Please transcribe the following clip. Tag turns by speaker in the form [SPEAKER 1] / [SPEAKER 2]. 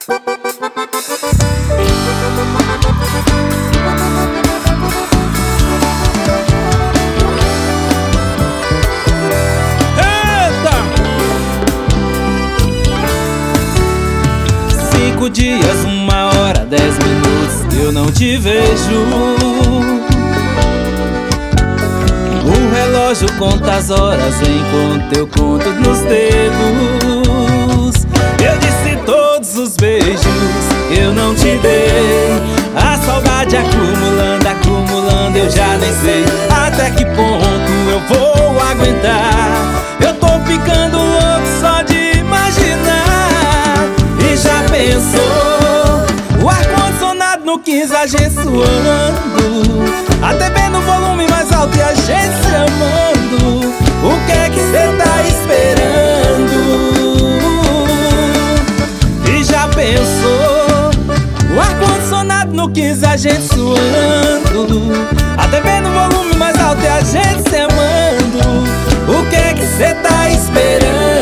[SPEAKER 1] Eita! 5 dias, 1 hora, 10 minutos eu não te vejo. O relógio conta as horas enquanto eu conto nos dedos. Eu disse todos os beijos eu não te dei. A saudade acumulando, acumulando, eu já nem sei até que ponto eu vou aguentar. Eu tô ficando louco só de imaginar. E já pensou o ar-condicionado no 15, a gente suando, a TV no volume mais alto e a gente se amando. O que é que cê tá esperando? E já pensou o ar-condicionado no 15, a gente suando, a TV no volume mais alto e a gente se amando. O que é que cê tá esperando?